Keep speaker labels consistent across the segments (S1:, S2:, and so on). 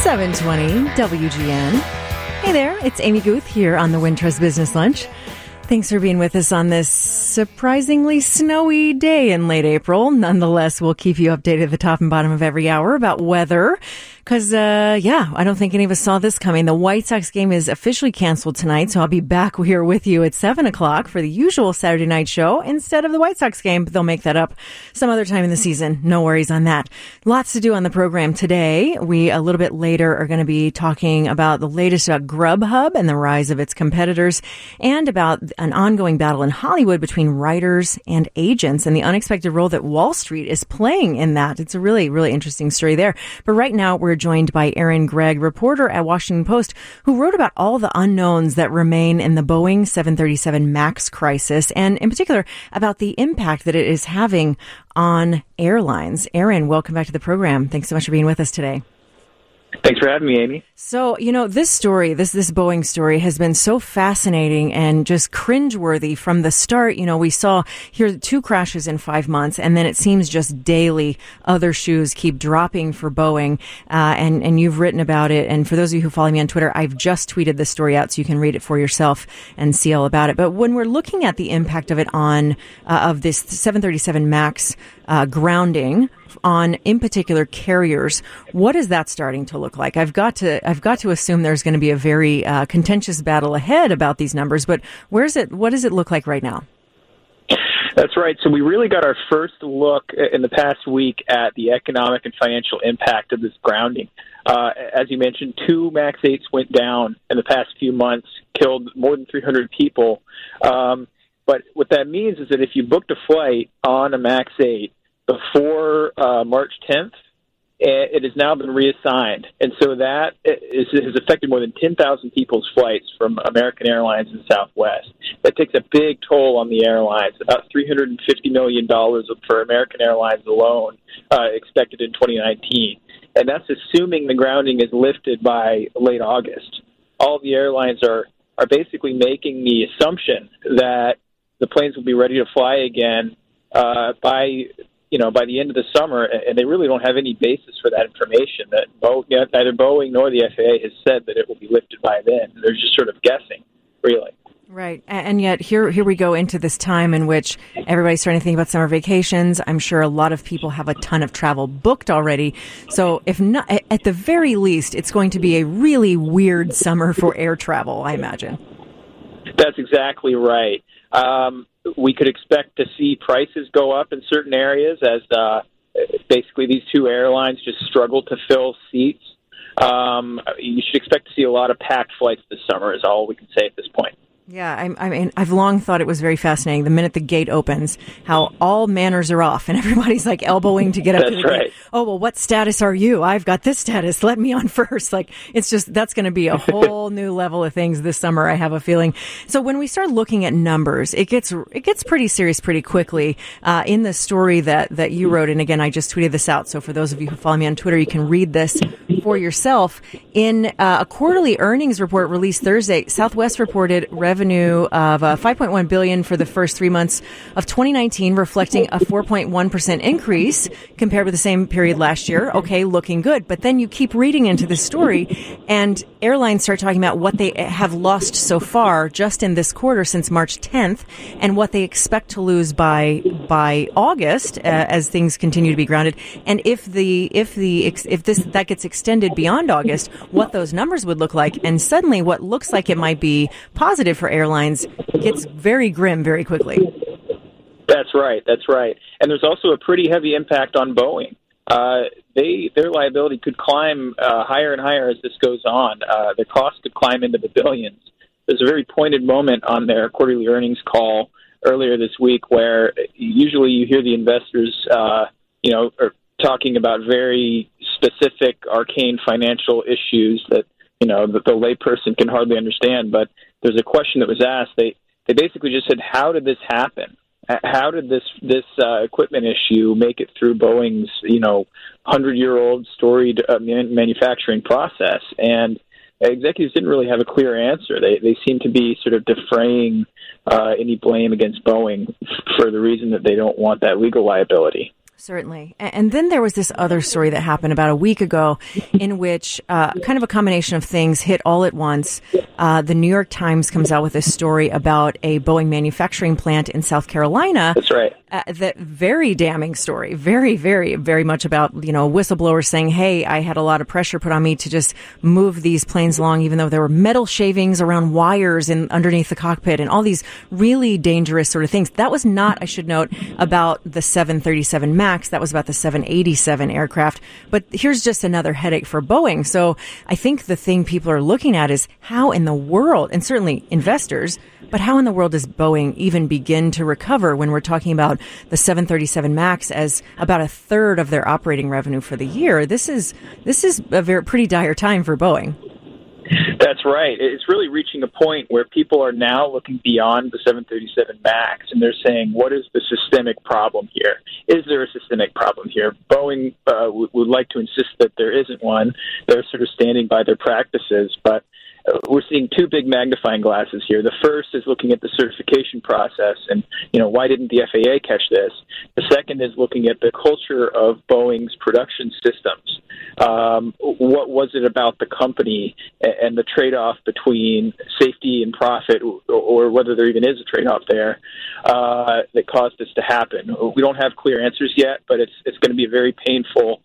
S1: 720 WGN. Hey there, it's Amy Guth here on the Wintrust Business Lunch. Thanks for being with us on this surprisingly snowy day in late April. Nonetheless, we'll keep you updated at the top and bottom of every hour about weather. Because, I don't think any of us saw this coming. The White Sox game is officially canceled tonight, so I'll be back here with you at 7 o'clock for the usual Saturday night show instead of the White Sox game. But they'll make that up some other time in the season. No worries on that. Lots to do on the program today. We, a little bit later, are going to be talking about the latest about Grubhub and the rise of its competitors, and about an ongoing battle in Hollywood between writers and agents and the unexpected role that Wall Street is playing in that. It's a really, really interesting story there. But right now, we're joined by Aaron Gregg, reporter at Washington Post, who wrote about all the unknowns that remain in the Boeing 737 MAX crisis, and in particular about the impact that it is having on airlines. Aaron, welcome back to the program. Thanks so much for being with us today.
S2: Thanks for having me, Amy.
S1: So, this story, this Boeing story has been so fascinating and just cringeworthy from the start. We saw here 2 crashes in 5 months, and then it seems just daily other shoes keep dropping for Boeing. And you've written about it. And for those of you who follow me on Twitter, I've just tweeted this story out so you can read it for yourself and see all about it. But when we're looking at the impact of it on, of this 737 MAX grounding on, in particular, carriers, what is that starting to look like? I've got to assume there's going to be a very contentious battle ahead about these numbers, but what does it look like right now?
S2: That's right. So we really got our first look in the past week at the economic and financial impact of this grounding. As you mentioned, 2 MAX 8s went down in the past few months, killed more than 300 people. But what that means is that if you booked a flight on a MAX 8 before March 10th, it has now been reassigned. And so that has affected more than 10,000 people's flights from American Airlines and Southwest. That takes a big toll on the airlines, about $350 million for American Airlines alone, expected in 2019. And that's assuming the grounding is lifted by late August. All the airlines are basically making the assumption that the planes will be ready to fly again by the end of the summer, and they really don't have any basis for that information. That neither Boeing nor the FAA has said that it will be lifted by then. They're just sort of guessing, really.
S1: Right. And yet here we go into this time in which everybody's starting to think about summer vacations. I'm sure a lot of people have a ton of travel booked already. So if not, at the very least, it's going to be a really weird summer for air travel, I imagine.
S2: That's exactly right. We could expect to see prices go up in certain areas as basically these 2 airlines just struggle to fill seats. You should expect to see a lot of packed flights this summer is all we can say at this point.
S1: Yeah, I mean, I've long thought it was very fascinating. The minute the gate opens, how all manners are off and everybody's like elbowing to get up to the gate. Oh, well, what status are you? I've got this status. Let me on first. Like, it's just, that's going to be a whole new level of things this summer, I have a feeling. So when we start looking at numbers, it gets pretty serious pretty quickly. In the story that you wrote, and again, I just tweeted this out. So for those of you who follow me on Twitter, you can read this for yourself. In a quarterly earnings report released Thursday, Southwest reported revenue of $5.1 billion for the first 3 months of 2019, reflecting a 4.1% increase compared with the same period last year. Okay, looking good. But then you keep reading into the story, and airlines start talking about what they have lost so far just in this quarter since March 10th, and what they expect to lose by August as things continue to be grounded. And if that gets extended beyond August, what those numbers would look like, and suddenly what looks like it might be positive for airlines gets very grim very quickly.
S2: That's right. And there's also a pretty heavy impact on Boeing. Their liability could climb higher and higher as this goes on. Their costs could climb into the billions. There's a very pointed moment on their quarterly earnings call earlier this week where usually you hear the investors, are talking about very specific, arcane financial issues that the layperson can hardly understand. But there's a question that was asked. They basically just said, how did this happen? How did this equipment issue make it through Boeing's 100-year-old storied manufacturing process? And executives didn't really have a clear answer. They seem to be sort of defraying any blame against Boeing for the reason that they don't want that legal liability.
S1: Certainly. And then there was this other story that happened about a week ago in which kind of a combination of things hit all at once. The New York Times comes out with a story about a Boeing manufacturing plant in South Carolina.
S2: That's right.
S1: That very damning story. Very, very, very much about, a whistleblower saying, hey, I had a lot of pressure put on me to just move these planes along, even though there were metal shavings around wires and underneath the cockpit and all these really dangerous sort of things. That was not, I should note, about the 737 MAX. That was about the 787 aircraft. But here's just another headache for Boeing. So I think the thing people are looking at is how in the world, and certainly investors, but how in the world does Boeing even begin to recover when we're talking about the 737 MAX as about a third of their operating revenue for the year? This is a pretty dire time for Boeing.
S2: That's right. It's really reaching a point where people are now looking beyond the 737 MAX, and they're saying, what is the systemic problem here? Is there a systemic problem here? Boeing would like to insist that there isn't one. They're sort of standing by their practices, but we're seeing two big magnifying glasses here. The first is looking at the certification process and, why didn't the FAA catch this? The second is looking at the culture of Boeing's production systems. What was it about the company and the trade-off between safety and profit, or whether there even is a trade-off there, that caused this to happen? We don't have clear answers yet, but it's going to be a very painful,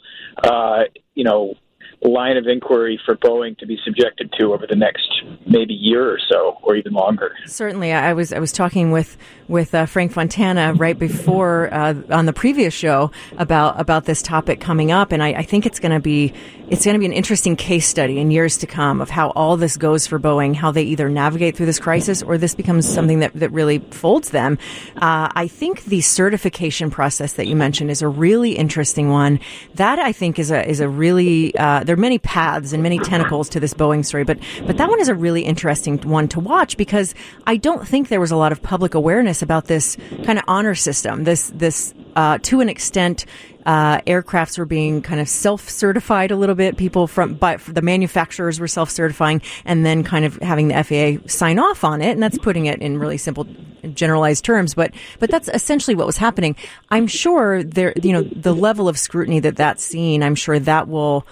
S2: line of inquiry for Boeing to be subjected to over the next maybe year or so, or even longer.
S1: Certainly, I was talking with Frank Fontana right before on the previous show about this topic coming up, and I think it's going to be an interesting case study in years to come of how all this goes for Boeing, how they either navigate through this crisis or this becomes something that really folds them. I think the certification process that you mentioned is a really interesting one. That I think is a really there are many paths and many tentacles to this Boeing story, but that one is a really interesting one to watch because I don't think there was a lot of public awareness about this kind of honor system. This to an extent, aircrafts were being kind of self-certified a little bit. People the manufacturers were self-certifying and then kind of having the FAA sign off on it. And that's putting it in really simple, generalized terms. But that's essentially what was happening. I'm sure the level of scrutiny that's seen, I'm sure that will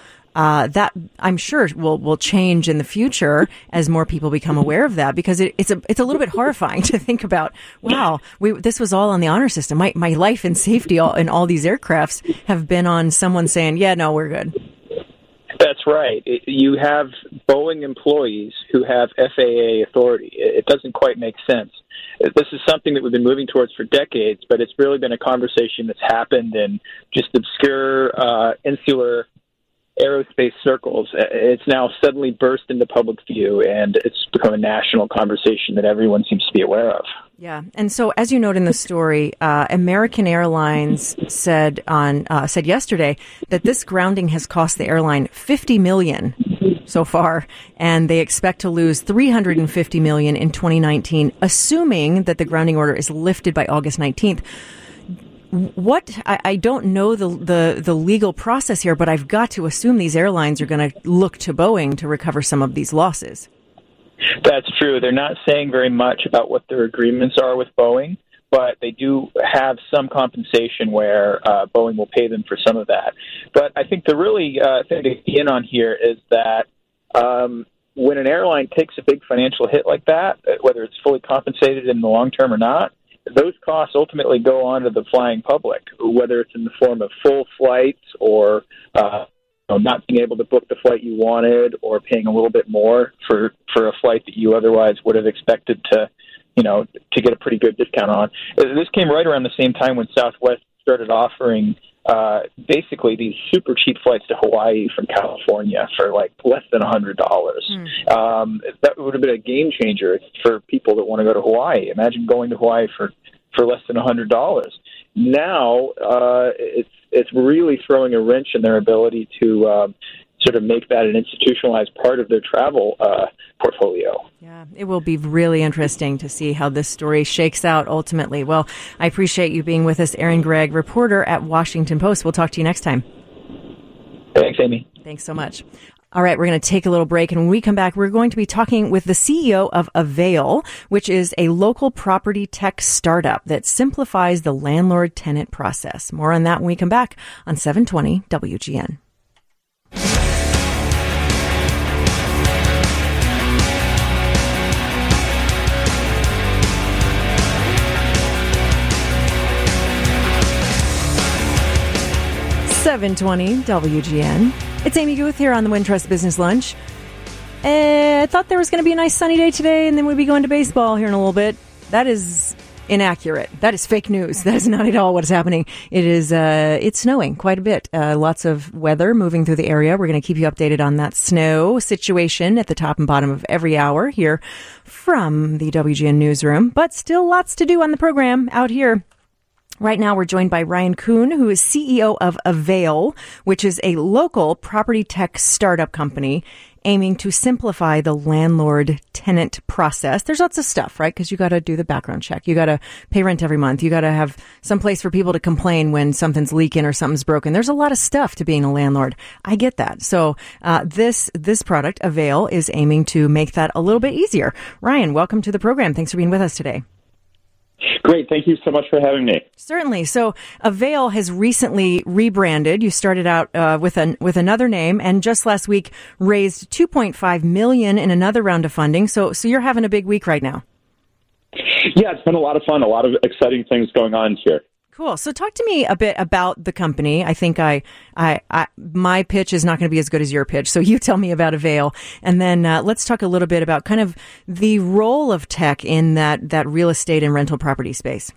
S1: change in the future as more people become aware of that, because it's a little bit horrifying to think about. Wow, this was all on the honor system. My life and safety in all these aircrafts have been on someone saying, "Yeah, no, we're good."
S2: That's right. You have Boeing employees who have FAA authority. It doesn't quite make sense. This is something that we've been moving towards for decades, but it's really been a conversation that's happened in just obscure, insular aerospace circles. It's now suddenly burst into public view, and it's become a national conversation that everyone seems to be aware of.
S1: Yeah, and so as you note in the story, American Airlines said yesterday that this grounding has cost the airline $50 million so far, and they expect to lose $350 million in 2019, assuming that the grounding order is lifted by August 19th. I don't know the legal process here, but I've got to assume these airlines are going to look to Boeing to recover some of these losses.
S2: That's true. They're not saying very much about what their agreements are with Boeing, but they do have some compensation where Boeing will pay them for some of that. But I think the really thing to key in on here is that when an airline takes a big financial hit like that, whether it's fully compensated in the long term or not, those costs ultimately go on to the flying public, whether it's in the form of full flights or not being able to book the flight you wanted, or paying a little bit more for a flight that you otherwise would have expected to get a pretty good discount on. This came right around the same time when Southwest started offering basically these super cheap flights to Hawaii from California for like less than $100. That would have been a game changer for people that want to go to Hawaii. Imagine going to Hawaii for less than $100. Now it's really throwing a wrench in their ability to sort of make that an institutionalized part of their travel portfolio.
S1: Yeah, it will be really interesting to see how this story shakes out ultimately. Well, I appreciate you being with us, Aaron Gregg, reporter at Washington Post. We'll talk to you next time.
S2: Thanks, Amy.
S1: Thanks so much. All right, we're going to take a little break, and when we come back, we're going to be talking with the CEO of Avail, which is a local property tech startup that simplifies the landlord-tenant process. More on that when we come back on 720 WGN. .720 WGN. It's Amy Guth here on the Wintrust Business Lunch. I thought there was going to be a nice sunny day today, and then we'd be going to baseball here in a little bit. That is inaccurate. That is fake news. That is not at all what is happening. It is, it's snowing quite a bit. Lots of weather moving through the area. We're going to keep you updated on that snow situation at the top and bottom of every hour here from the WGN newsroom. But still lots to do on the program out here. Right now, we're joined by Ryan Kuhn, who is CEO of Avail, which is a local property tech startup company aiming to simplify the landlord-tenant process. There's lots of stuff, right? Because you got to do the background check. You got to pay rent every month. You got to have some place for people to complain when something's leaking or something's broken. There's a lot of stuff to being a landlord. I get that. So this product, Avail, is aiming to make that a little bit easier. Ryan, welcome to the program. Thanks for being with us today.
S3: Great. Thank you so much for having me.
S1: Certainly. So Avail has recently rebranded. You started out with another name, and just last week raised $2.5 million in another round of funding. So you're having a big week right now.
S3: Yeah, it's been a lot of fun. A lot of exciting things going on here.
S1: Cool. So talk to me a bit about the company. I think my pitch is not going to be as good as your pitch. So you tell me about Avail, and then let's talk a little bit about kind of the role of tech in that real estate and rental property space.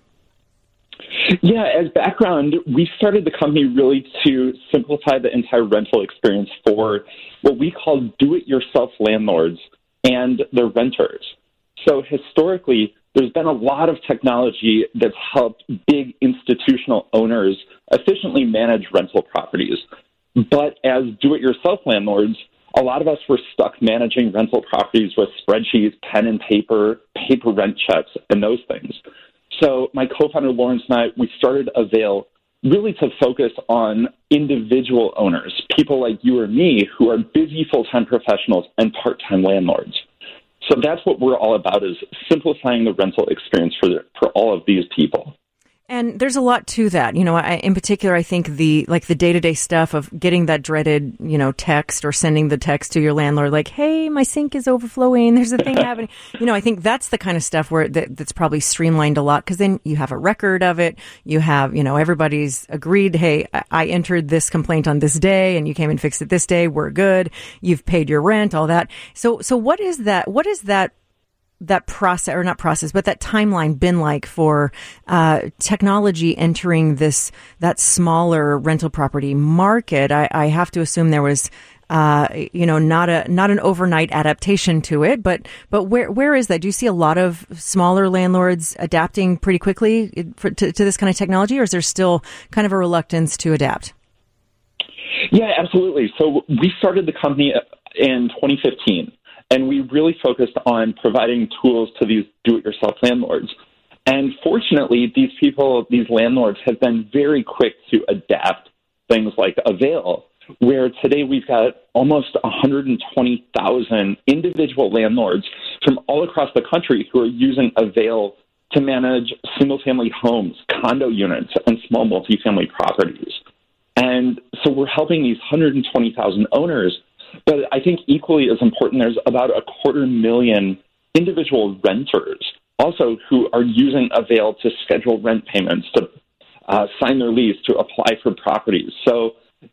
S3: Yeah, as background, we started the company really to simplify the entire rental experience for what we call do-it-yourself landlords and their renters. So historically, there's been a lot of technology that's helped big institutional owners efficiently manage rental properties. But as do-it-yourself landlords, a lot of us were stuck managing rental properties with spreadsheets, pen and paper rent checks, and those things. So my co-founder Lawrence and I, we started Avail really to focus on individual owners, people like you or me who are busy full-time professionals and part-time landlords. So that's what we're all about, is simplifying the rental experience for all of these people.
S1: And there's a lot to that. You know, in particular, I think the day-to-day stuff of getting that dreaded, text or sending the text to your landlord like, hey, my sink is overflowing. There's a thing happening. I think that's the kind of stuff where that's probably streamlined a lot, because then you have a record of it. You have, everybody's agreed, hey, I entered this complaint on this day and you came and fixed it this day. We're good. You've paid your rent, all that. So what is that? What is that process, or not process, but that timeline been like for technology entering that smaller rental property market? I have to assume there was not an overnight adaptation to it, but where is that? Do you see a lot of smaller landlords adapting pretty quickly to this kind of technology, or is there still kind of a reluctance to adapt?
S3: Yeah, absolutely. So we started the company in 2015. And we really focused on providing tools to these do-it-yourself landlords. And fortunately, these landlords have been very quick to adapt things like Avail, where today we've got almost 120,000 individual landlords from all across the country who are using Avail to manage single-family homes, condo units, and small multifamily properties. And so we're helping these 120,000 owners. But I think equally as important, there's about 250,000 individual renters also who are using Avail to schedule rent payments, to sign their lease, to apply for properties. So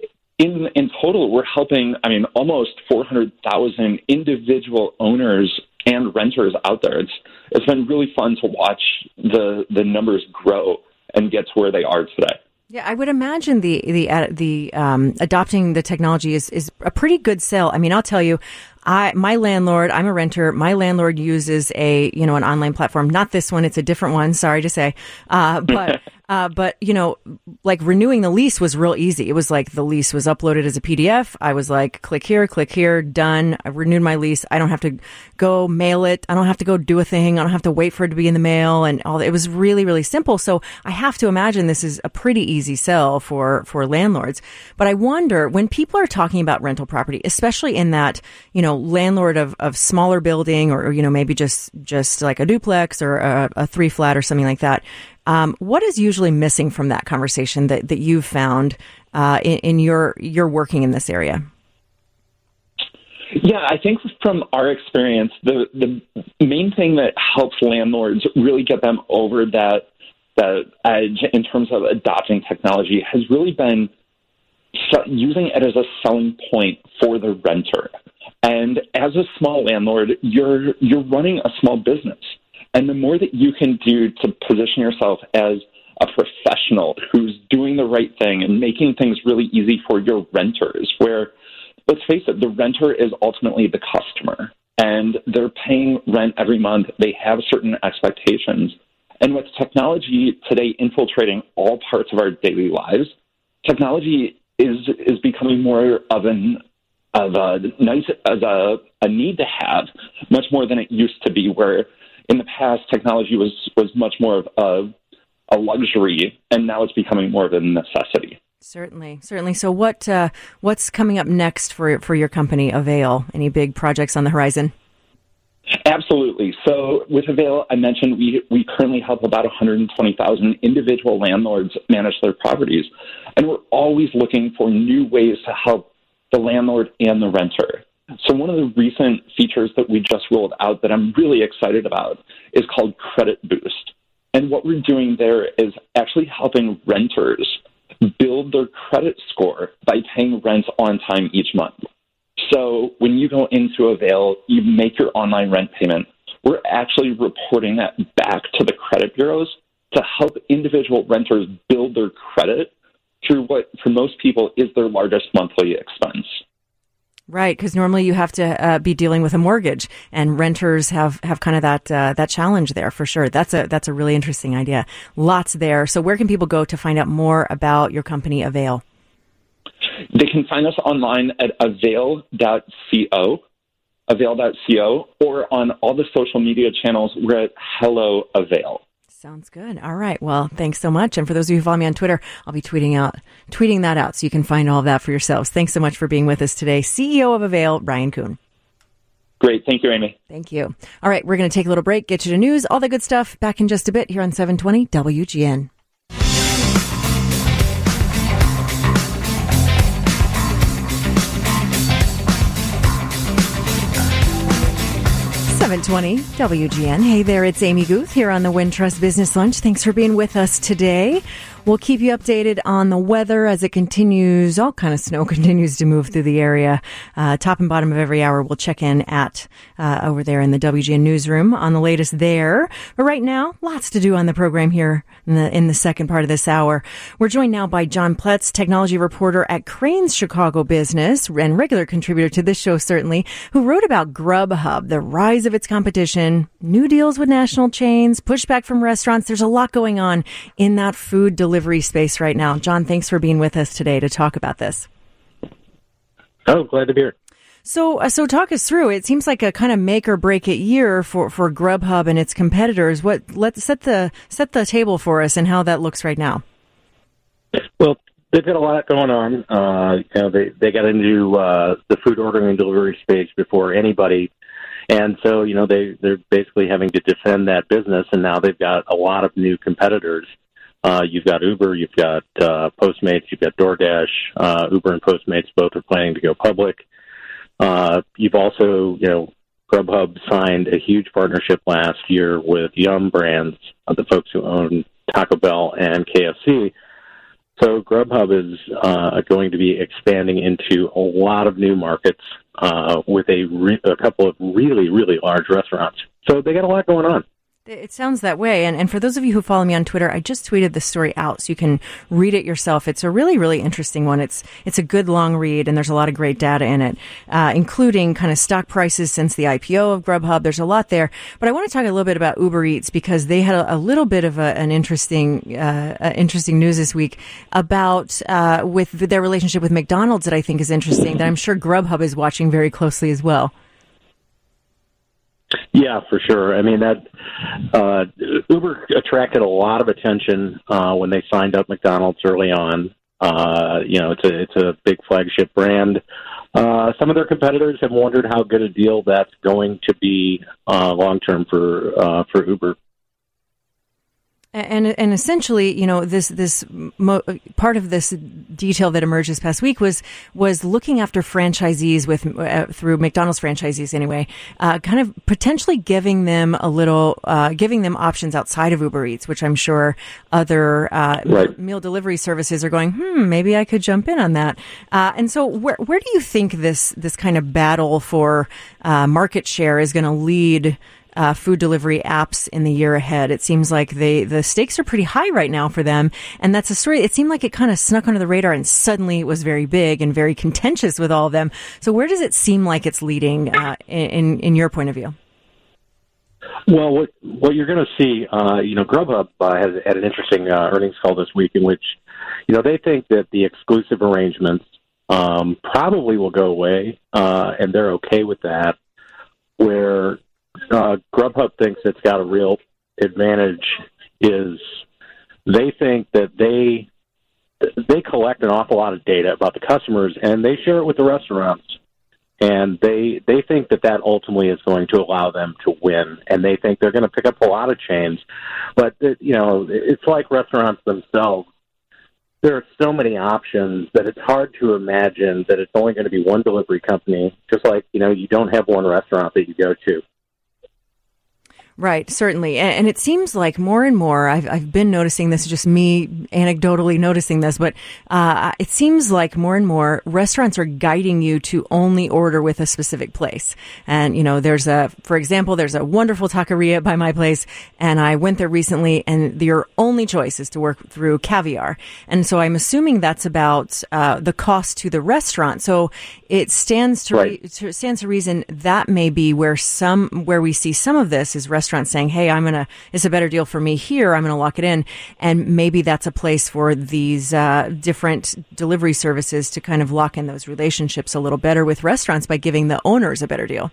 S3: in total, we're helping, almost 400,000 individual owners and renters out there. It's been really fun to watch the numbers grow and get to where they are today.
S1: Yeah, I would imagine the adopting the technology is a pretty good sell. I'll tell you, My landlord, I'm a renter. My landlord uses an online platform. Not this one. It's a different one. Sorry to say. But like renewing the lease was real easy. It was like the lease was uploaded as a PDF. I was like, click here, done. I renewed my lease. I don't have to go mail it. I don't have to go do a thing. I don't have to wait for it to be in the mail and all that. It was really, really simple. So I have to imagine this is a pretty easy sell for landlords. But I wonder when people are talking about rental property, especially in that, landlord of smaller building or maybe just like a duplex or a 3-flat or something like that. What is usually missing from that conversation that you've found in your working in this area?
S3: Yeah, I think from our experience, the main thing that helps landlords really get them over that edge in terms of adopting technology has really been using it as a selling point for the renter. And as a small landlord, you're running a small business. And the more that you can do to position yourself as a professional who's doing the right thing and making things really easy for your renters, where, let's face it, the renter is ultimately the customer, and they're paying rent every month. They have certain expectations. And with technology today infiltrating all parts of our daily lives, technology is becoming more of a need to have, much more than it used to be, where in the past, technology was much more of a luxury, and now it's becoming more of a necessity.
S1: Certainly. So what's coming up next for your company, Avail? Any big projects on the horizon?
S3: Absolutely. So with Avail, I mentioned we currently help about 120,000 individual landlords manage their properties, and we're always looking for new ways to help the landlord and the renter. So one of the recent features that we just rolled out that I'm really excited about is called Credit Boost. And what we're doing there is actually helping renters build their credit score by paying rent on time each month. So when you go into Avail, you make your online rent payment. We're actually reporting that back to the credit bureaus to help individual renters build their credit through what, for most people, is their largest monthly expense.
S1: Right, because normally you have to be dealing with a mortgage, and renters have kind of that challenge there for sure. That's a really interesting idea. Lots there. So where can people go to find out more about your company, Avail?
S3: They can find us online at avail.co, or on all the social media channels. We're at Hello Avail.
S1: Sounds good. All right. Well, thanks so much. And for those of you who follow me on Twitter, I'll be tweeting that out so you can find all of that for yourselves. Thanks so much for being with us today. CEO of Avail, Ryan Kuhn.
S3: Great. Thank you, Amy.
S1: Thank you. All right. We're going to take a little break, get you to news, all the good stuff. Back in just a bit here on 720 WGN. .720 WGN. Hey there, it's Amy Guth here on the Wintrust Business Lunch. Thanks for being with us today. We'll keep you updated on the weather as it continues. All kind of snow continues to move through the area. Top and bottom of every hour, we'll check in at over there in the WGN newsroom on the latest there. But right now, lots to do on the program here in the second part of this hour. We're joined now by John Pletz, technology reporter at Crain's Chicago Business and regular contributor to this show, certainly, who wrote about Grubhub, the rise of its competition, new deals with national chains, pushback from restaurants. There's a lot going on in that food delivery space right now. John, thanks for being with us today to talk about this.
S4: Oh, glad to be here.
S1: So talk us through. It seems like a kind of make or break it year for Grubhub and its competitors. Let's set the table for us and how that looks right now.
S4: Well, they've got a lot going on. They got into the food ordering and delivery space before anybody. And so, they're basically having to defend that business, and now they've got a lot of new competitors. You've got Uber, you've got Postmates, you've got DoorDash. Uber and Postmates both are planning to go public. You've also, Grubhub signed a huge partnership last year with Yum Brands, the folks who own Taco Bell and KFC. So Grubhub is going to be expanding into a lot of new markets with a couple of really, really large restaurants. So they got a lot going on.
S1: It sounds that way. And for those of you who follow me on Twitter, I just tweeted the story out so you can read it yourself. It's a really, really interesting one. It's a good long read, and there's a lot of great data in it, including kind of stock prices since the IPO of Grubhub. There's a lot there. But I want to talk a little bit about Uber Eats because they had a little bit of an interesting news this week about with their relationship with McDonald's that I think is interesting, that I'm sure Grubhub is watching very closely as well.
S4: Yeah, for sure. I mean, that Uber attracted a lot of attention when they signed up McDonald's early on. It's a big flagship brand. Some of their competitors have wondered how good a deal that's going to be long term for Uber.
S1: And essentially, this part of this detail that emerged this past week was looking after franchisees through McDonald's franchisees anyway, kind of potentially giving them giving them options outside of Uber Eats, which I'm sure other meal delivery services are going, maybe I could jump in on that. And so where do you think this kind of battle for market share is going to lead food delivery apps in the year ahead? It seems like the stakes are pretty high right now for them. And that's a story. It seemed like it kind of snuck under the radar and suddenly it was very big and very contentious with all of them. So where does it seem like it's leading in your point of view?
S4: Well, what you're going to see, Grubhub has had an interesting earnings call this week in which, they think that the exclusive arrangements probably will go away, and they're okay with that, where Grubhub thinks it's got a real advantage is they think that they collect an awful lot of data about the customers and they share it with the restaurants. And they think that ultimately is going to allow them to win. And they think they're going to pick up a lot of chains. But, it's like restaurants themselves. There are so many options that it's hard to imagine that it's only going to be one delivery company, just like, you don't have one restaurant that you go to.
S1: Right, certainly. And it seems like more and more, I've been noticing this, just me anecdotally noticing this, but it seems like more and more restaurants are guiding you to only order with a specific place. And, for example, there's a wonderful taqueria by my place, and I went there recently, and your only choice is to work through Caviar. And so I'm assuming that's about the cost to the restaurant. So it stands to reason that may be where we see some of this is restaurants saying, hey, it's a better deal for me here. I'm going to lock it in. And maybe that's a place for these different delivery services to kind of lock in those relationships a little better with restaurants by giving the owners a better deal.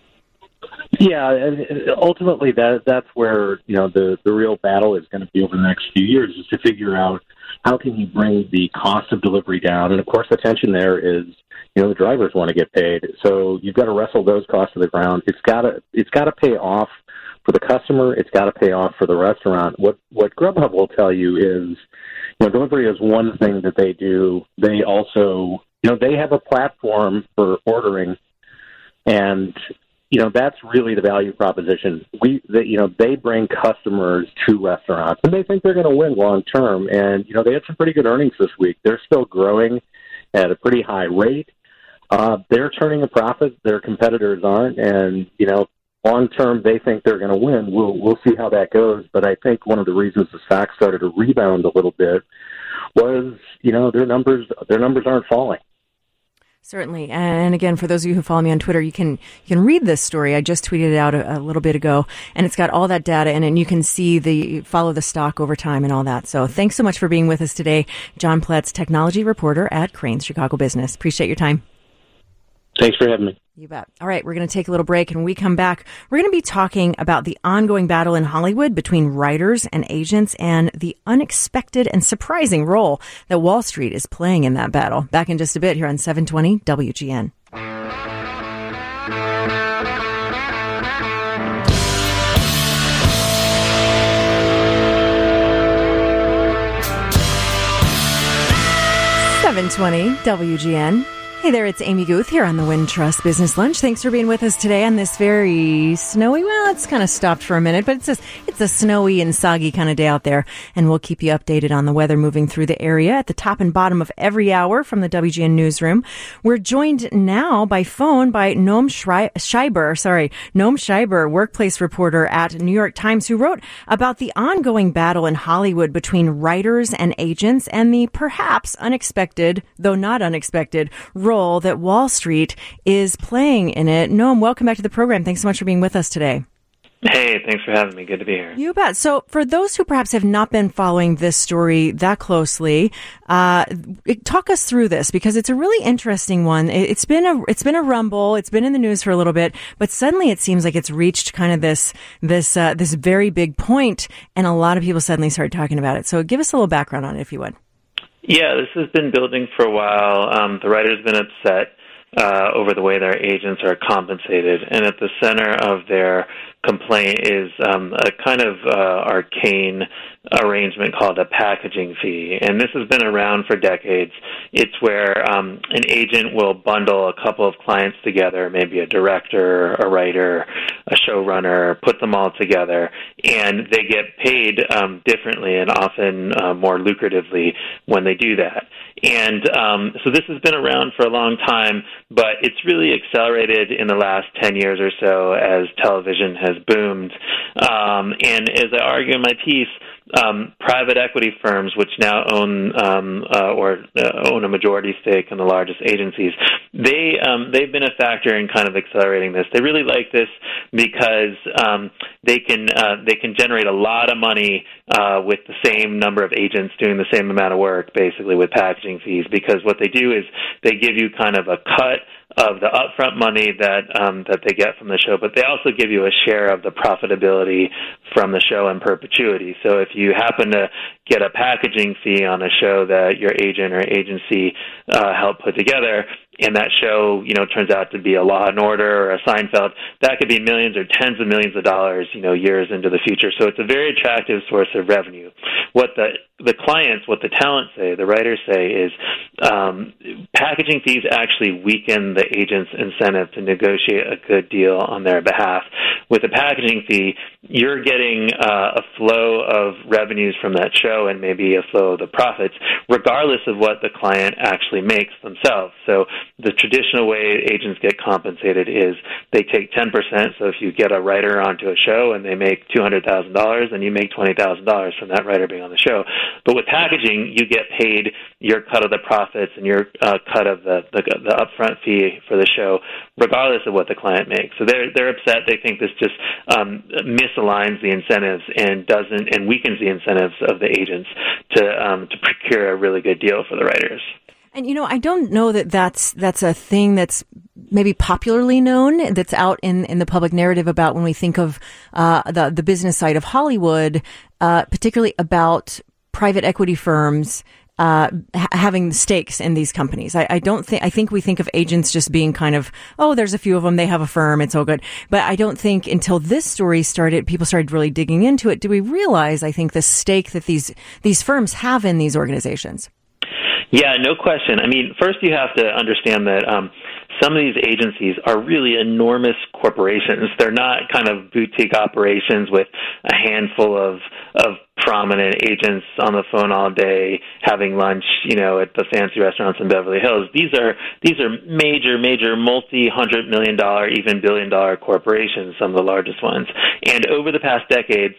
S4: Yeah, and ultimately that's where, the real battle is going to be over the next few years is to figure out how can you bring the cost of delivery down. And of course, the tension there is, the drivers want to get paid. So you've got to wrestle those costs to the ground. It's got to pay off for the customer. It's got to pay off for the restaurant. What Grubhub will tell you is, delivery is one thing that they do. They also, they have a platform for ordering, and that's really the value proposition. They bring customers to restaurants, and they think they're going to win long term. And they had some pretty good earnings this week. They're still growing at a pretty high rate. They're turning a profit. Their competitors aren't, and long term, they think they're going to win. We'll see how that goes. But I think one of the reasons the stock started to rebound a little bit was, their numbers aren't falling.
S1: Certainly. And again, for those of you who follow me on Twitter, you can read this story. I just tweeted it out a little bit ago, and it's got all that data in it, and you can see follow the stock over time and all that. So thanks so much for being with us today. John Pletz, technology reporter at Crain's Chicago Business. Appreciate your time.
S4: Thanks for having me.
S1: You bet. All right, we're going to take a little break, and when we come back, we're going to be talking about the ongoing battle in Hollywood between writers and agents and the unexpected and surprising role that Wall Street is playing in that battle. Back in just a bit here on 720 WGN. WGN. Hey there, it's Amy Guth here on the Wintrust Business Lunch. Thanks for being with us today on this very snowy, well, it's kind of stopped for a minute, but it's a snowy and soggy kind of day out there. And we'll keep you updated on the weather moving through the area at the top and bottom of every hour from the WGN Newsroom. We're joined now by phone by Noam Scheiber, workplace reporter at New York Times, who wrote about the ongoing battle in Hollywood between writers and agents and the perhaps unexpected, though not unexpected, role that Wall Street is playing in it. Noam, welcome back to the program. Thanks so much for being with us today.
S5: Hey, thanks for having me. Good to be here.
S1: You bet. So for those who perhaps have not been following this story that closely, talk us through this, because it's a really interesting one. It's been a rumble. It's been in the news for a little bit, but suddenly it seems like it's reached kind of this very big point, and a lot of people suddenly started talking about it. So give us a little background on it, if you would.
S5: Yeah, this has been building for a while. The writers have been upset over the way their agents are compensated, and at the center of their complaint is a kind of arcane arrangement called a packaging fee. And this has been around for decades. It's where an agent will bundle a couple of clients together, maybe a director, a writer, a showrunner, put them all together, and they get paid differently and often more lucratively when they do that. And so this has been around for a long time, but it's really accelerated in the last 10 years or so as television has boomed. And as I argue in my piece, private equity firms, which now own a majority stake in the largest agencies, they've been a factor in kind of accelerating this. They really like this because they can generate a lot of money with the same number of agents doing the same amount of work, basically, with packaging fees. Because what they do is they give you kind of a cut of the upfront money that they get from the show, but they also give you a share of the profitability from the show in perpetuity. So if you happen to get a packaging fee on a show that your agent or agency helped put together, and that show, turns out to be a Law and Order or a Seinfeld, that could be millions or tens of millions of dollars, years into the future. So it's a very attractive source of revenue. What the clients, what the talent say, the writers say, is packaging fees actually weaken the agent's incentive to negotiate a good deal on their behalf. With a packaging fee, you're getting a flow of revenues from that show and maybe a flow of the profits, regardless of what the client actually makes themselves. So the traditional way agents get compensated is they take 10%. So if you get a writer onto a show and they make $200,000, then you make $20,000 from that writer being on the show. But with packaging, you get paid your cut of the profits and your cut of the upfront fee for the show, regardless of what the client makes. So they're upset. They think this just misaligns the incentives and weakens the incentives of the agents to procure a really good deal for the writers.
S1: And, I don't know that that's a thing that's maybe popularly known, that's out in the public narrative about when we think of the business side of Hollywood, particularly about private equity firms having stakes in these companies. I think we think of agents just being kind of, there's a few of them, they have a firm, it's all good. But I don't think until this story started, people started really digging into it. Do we realize, I think, the stake that these firms have in these organizations?
S5: Yeah, no question. I mean, first you have to understand that some of these agencies are really enormous corporations. They're not kind of boutique operations with a handful of prominent agents on the phone all day having lunch, at the fancy restaurants in Beverly Hills. These are major multi-$100 million, even billion-dollar corporations, some of the largest ones. And over the past decade,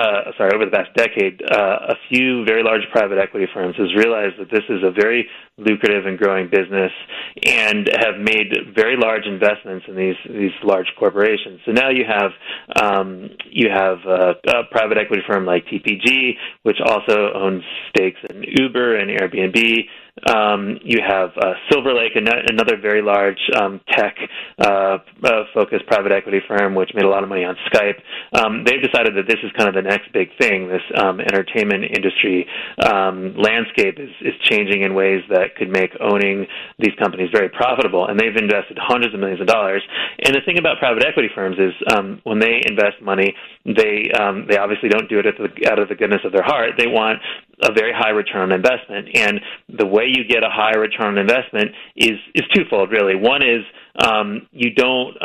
S5: a few very large private equity firms has realized that this is a very lucrative and growing business and have made very large investments in these large corporations. So now you have a private equity firm like TPG, which also owns stakes in Uber and Airbnb. You have Silver Lake, another very large tech-focused private equity firm, which made a lot of money on Skype. They've decided that this is kind of the next big thing. This entertainment industry landscape is changing in ways that could make owning these companies very profitable, and they've invested hundreds of millions of dollars. And the thing about private equity firms is when they invest money, they obviously don't do it out of the goodness of their heart. They want a very high return on investment. And the way you get a high return on investment is twofold, really. One is you don't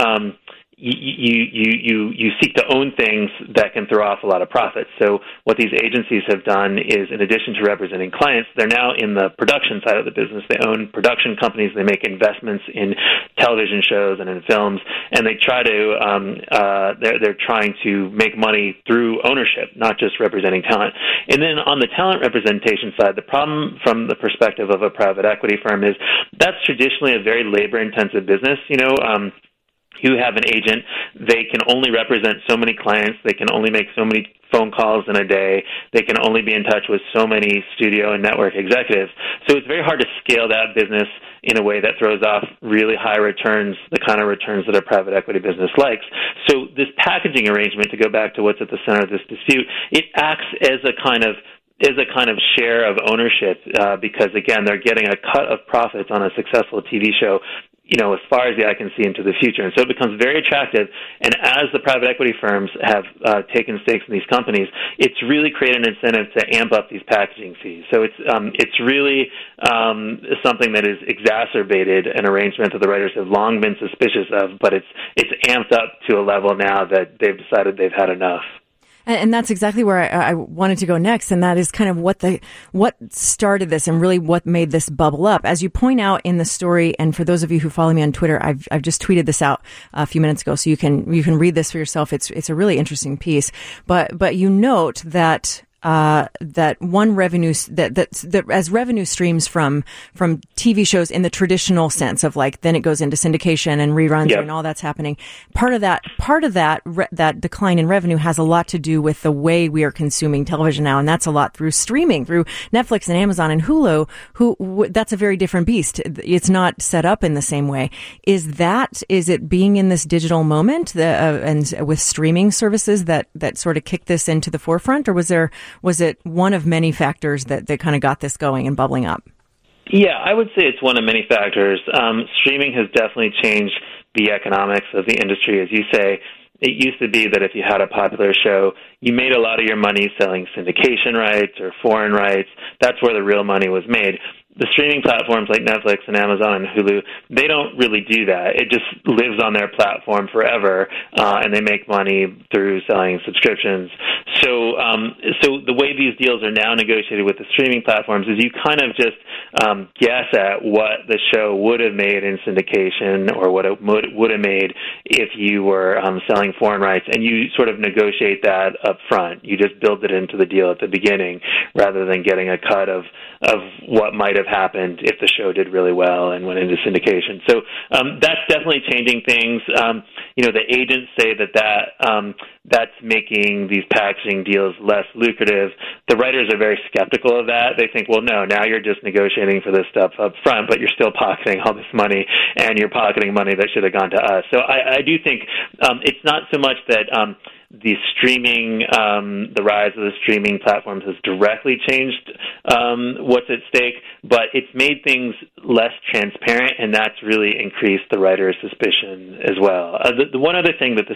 S5: you seek to own things that can throw off a lot of profits. So what these agencies have done is, in addition to representing clients, they're now in the production side of the business. They own production companies. They make investments in television shows and in films, and they try to they're trying to make money through ownership, not just representing talent. And then on the talent representation side, the problem from the perspective of a private equity firm is that's traditionally a very labor-intensive business. You have an agent, they can only represent so many clients, they can only make so many phone calls in a day, they can only be in touch with so many studio and network executives. So it's very hard to scale that business in a way that throws off really high returns, the kind of returns that a private equity business likes. So this packaging arrangement, to go back to what's at the center of this dispute, it acts as a kind of share of ownership because, again, they're getting a cut of profits on a successful TV show, as far as the eye can see into the future. And so it becomes very attractive. And as the private equity firms have taken stakes in these companies, it's really created an incentive to amp up these packaging fees. So it's really something that is exacerbated an arrangement that the writers have long been suspicious of, but it's amped up to a level now that they've decided they've had enough.
S1: And that's exactly where I wanted to go next, and that is kind of what started this and really what made this bubble up. As you point out in the story, and for those of you who follow me on Twitter, I've just tweeted this out a few minutes ago, so you can read this for yourself. It's a really interesting piece, but you note that that one revenue that as revenue streams from TV shows in the traditional sense of then it goes into syndication and reruns and all that's happening. Part of that decline in revenue has a lot to do with the way we are consuming television now, and that's a lot through streaming, through Netflix and Amazon and Hulu. That's a very different beast. It's not set up in the same way. Is it being in this digital moment and with streaming services that sort of kicked this into the forefront, or was it one of many factors that kind of got this going and bubbling up?
S5: Yeah, I would say it's one of many factors. Streaming has definitely changed the economics of the industry. As you say, it used to be that if you had a popular show, you made a lot of your money selling syndication rights or foreign rights. That's where the real money was made. The streaming platforms like Netflix and Amazon and Hulu, they don't really do that. It just lives on their platform forever, and they make money through selling subscriptions. So the way these deals are now negotiated with the streaming platforms is you kind of just guess at what the show would have made in syndication or what it would have made if you were selling foreign rights, and you sort of negotiate that up front. You just build it into the deal at the beginning rather than getting a cut of what might have happened if the show did really well and went into syndication. So that's definitely changing things. The agents say that's making these packaging deals less lucrative. The writers are very skeptical of that. They think, well, no, now you're just negotiating for this stuff up front, but you're still pocketing all this money, and you're pocketing money that should have gone to us. So I do think it's not so much that the rise of the streaming platforms has directly changed what's at stake, but it's made things less transparent, and that's really increased the writer's suspicion as well. The one other thing that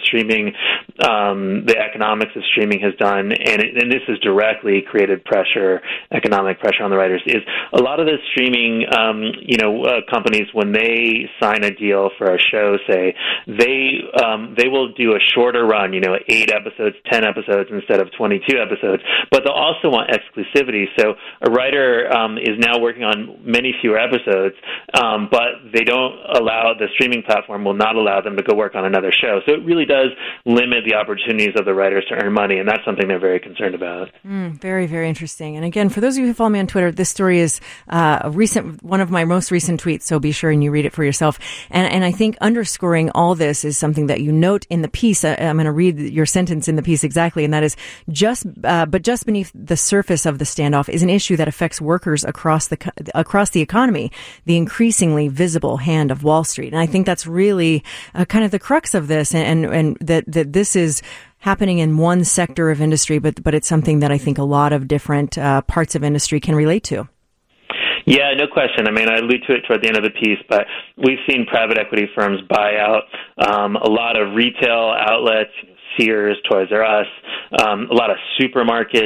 S5: the economics of streaming has done, and this has directly created economic pressure on the writers, is a lot of the streaming companies, when they sign a deal for a show, say, they will do a shorter run, 8 episodes, 10 episodes instead of 22 episodes, but they'll also want exclusivity. So a writer is now working on many fewer episodes, but the streaming platform will not allow them to go work on another show. So it really does limit the opportunities of the writers to earn money, and that's something they're very concerned about.
S1: Very, very interesting. And again, for those of you who follow me on Twitter, this story is one of my most recent tweets, so be sure and you read it for yourself. And I think underscoring all this is something that you note in the piece. I'm going to read your sentence in the piece exactly, and that is just beneath the surface of the standoff is an issue that affects workers across the economy, the increasingly visible hand of Wall Street. And I think that's really kind of the crux of this, and that this is happening in one sector of industry, but it's something that I think a lot of different parts of industry can relate to.
S5: Yeah, no question. I mean, I allude to it toward the end of the piece, but we've seen private equity firms buy out a lot of retail outlets, Sears, Toys R Us, a lot of supermarkets,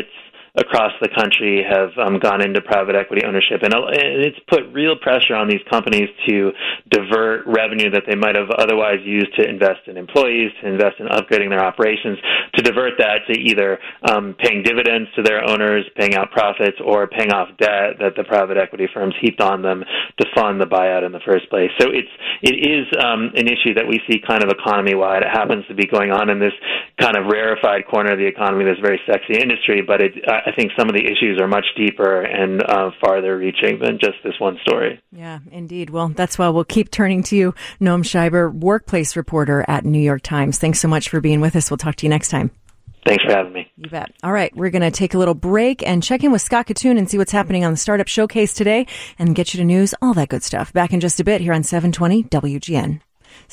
S5: across the country have gone into private equity ownership, and it's put real pressure on these companies to divert revenue that they might have otherwise used to invest in employees, to invest in upgrading their operations, to divert that to either paying dividends to their owners, paying out profits, or paying off debt that the private equity firms heaped on them to fund the buyout in the first place. So it is an issue that we see kind of economy-wide. It happens to be going on in this kind of rarefied corner of the economy, this very sexy industry, but I think some of the issues are much deeper and farther reaching than just this one story.
S1: Yeah, indeed. Well, that's why we'll keep turning to you, Noam Scheiber, workplace reporter at New York Times. Thanks so much for being with us. We'll talk to you next time.
S5: Thanks for having me.
S1: You bet. All right, we're going to take a little break and check in with Scott Katoon and see what's happening on the Startup Showcase today and get you to news, all that good stuff. Back in just a bit here on 720 WGN.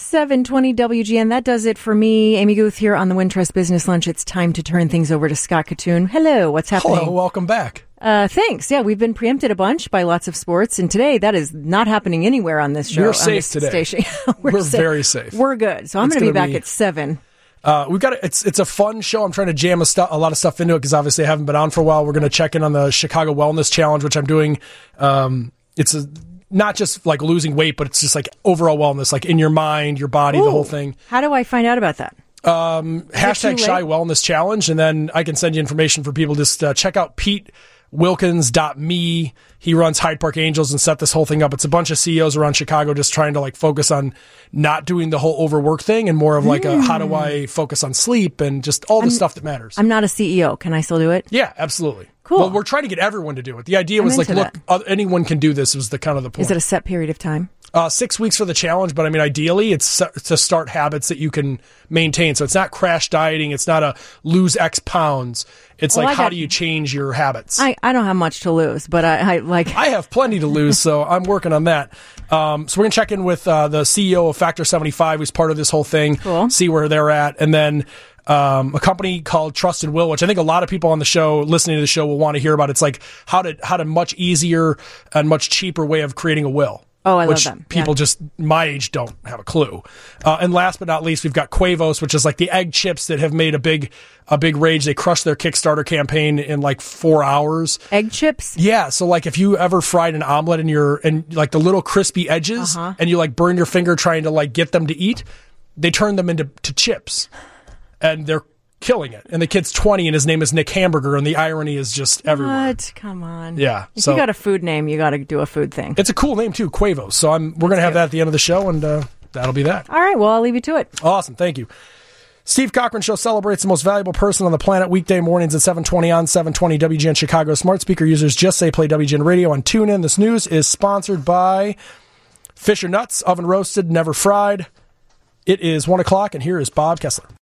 S1: 720 WGN. That does it for me. Amy Guth here on the Wintrust Business Lunch. It's time to turn things over to Scott Katoon. Hello, what's happening?
S6: Hello, welcome back.
S1: Thanks. Yeah, we've been preempted a bunch by lots of sports, and today that is not happening anywhere on this show.
S6: We're safe today.
S1: Station. We're
S6: very safe.
S1: We're good. So I'm going to be back at 7.
S6: We've got it's a fun show. I'm trying to jam a lot of stuff into it because obviously I haven't been on for a while. We're going to check in on the Chicago Wellness Challenge, which I'm doing. It's not just like losing weight, but it's just like overall wellness, like in your mind, your body, the whole thing.
S1: How do I find out about that?
S6: Hashtag Shy Wellness Challenge, and then I can send you information for people. Just check out PeteWilkins.me. He runs Hyde Park Angels and set this whole thing up. It's a bunch of CEOs around Chicago just trying to like focus on not doing the whole overwork thing and more of like how do I focus on sleep and just all the stuff that matters.
S1: I'm not a CEO. Can I still do it?
S6: Yeah, absolutely.
S1: Cool.
S6: Well, we're trying to get everyone to do it. The idea was like, look, anyone can do this was the kind of the point.
S1: Is it a set period of time?
S6: 6 weeks for the challenge, but I mean, ideally it's to start habits that you can maintain. So it's not crash dieting. It's not a lose X pounds. It's how do you change your habits?
S1: I don't have much to lose, but I
S6: have plenty to lose, so I'm working on that. So we're going to check in with the CEO of Factor 75, who's part of this whole thing, see where they're at, and then a company called Trust and Will, which I think a lot of people on the show, listening to the show, will want to hear about. It's like how to much easier and much cheaper way of creating a will.
S1: Oh, I
S6: love
S1: them.
S6: People just my age don't have a clue. And last but not least, we've got Quavos, which is like the egg chips that have made a big rage. They crushed their Kickstarter campaign in like 4 hours.
S1: Egg chips?
S6: Yeah. So like if you ever fried an omelet and like the little crispy edges and you like burn your finger trying to like get them to eat, they turn them into chips. And they're killing it. And the kid's 20 and his name is Nick Hamburger, and the irony is just everywhere.
S1: What? Come on.
S6: Yeah.
S1: If you got a food name, you got to do a food thing.
S6: It's a cool name too, Quavos. So we're going to have that at the end of the show, and that'll be that.
S1: All right. Well, I'll leave you to it.
S6: Awesome. Thank you. Steve Cochran Show celebrates the most valuable person on the planet weekday mornings at 7:20 on 720 WGN Chicago. Smart speaker users just say play WGN Radio on TuneIn. This news is sponsored by Fisher Nuts, oven roasted, never fried. It is 1 o'clock, and here is Bob Kessler.